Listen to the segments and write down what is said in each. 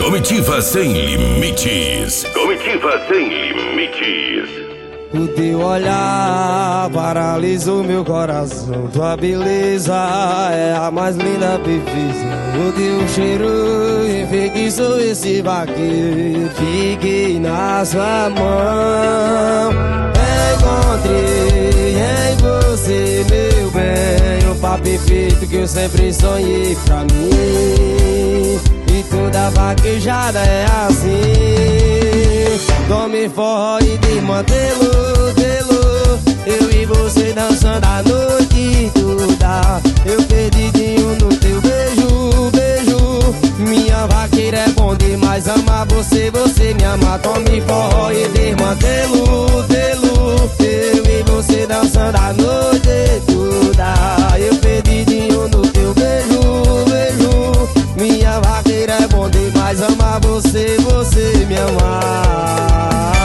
Comitiva Sem Limites. Comitiva Sem Limites. O teu olhar paralisou meu coração. Tua beleza é a mais linda perfeição. O teu cheiro enfeitiçou esse vaqueiro. Fiquei na sua mão. Encontrei em você, meu bem, o par perfeito que eu sempre sonhei pra mim. E toda vaquejada é assim. Tome forró e desmantelo, telo. Eu e você dançando a noite toda. Eu perdidinho no teu beijo, beijo. Minha vaqueira é bom demais, amar você, você me ama. Tome forró e desmantelo, telo. Eu e você dançando a noite toda. Eu perdidinho no teu beijo, beijo. Minha vaqueira é bom demais, amar você, você me ama.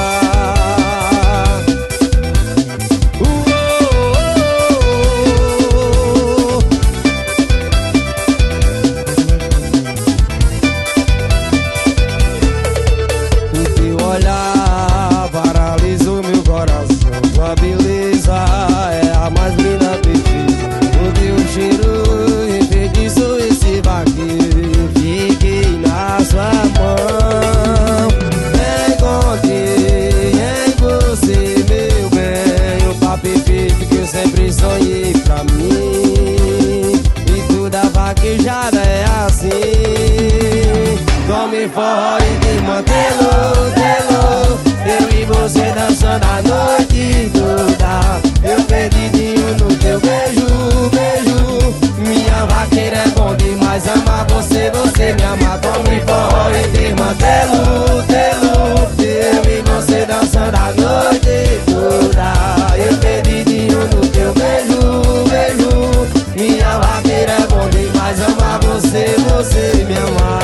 Olhar paralisou meu coração. Tua beleza é a mais linda perfeita. O teu cheiro enfeitiçou esse vaqueiro. Fiquei na sua mão. Encontrei em você, meu bem, o par perfeito que eu sempre sonhei pra mim. E toda vaquejada é assim. Tome forró e desmantelo. Eu e você dançando a noite toda. Eu perdidinho no teu beijo, beijo. Minha vaqueira é bom demais, amar você, você me ama. Tome forró e desmantelo, telo. Eu e você dançando a noite toda. Eu perdidinho no teu beijo, beijo. Minha vaqueira é bom demais, amar você, você me ama.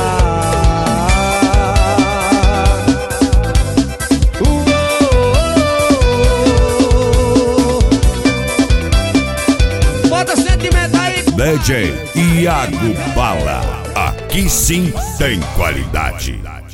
DJ Iago Bala, aqui sim tem qualidade.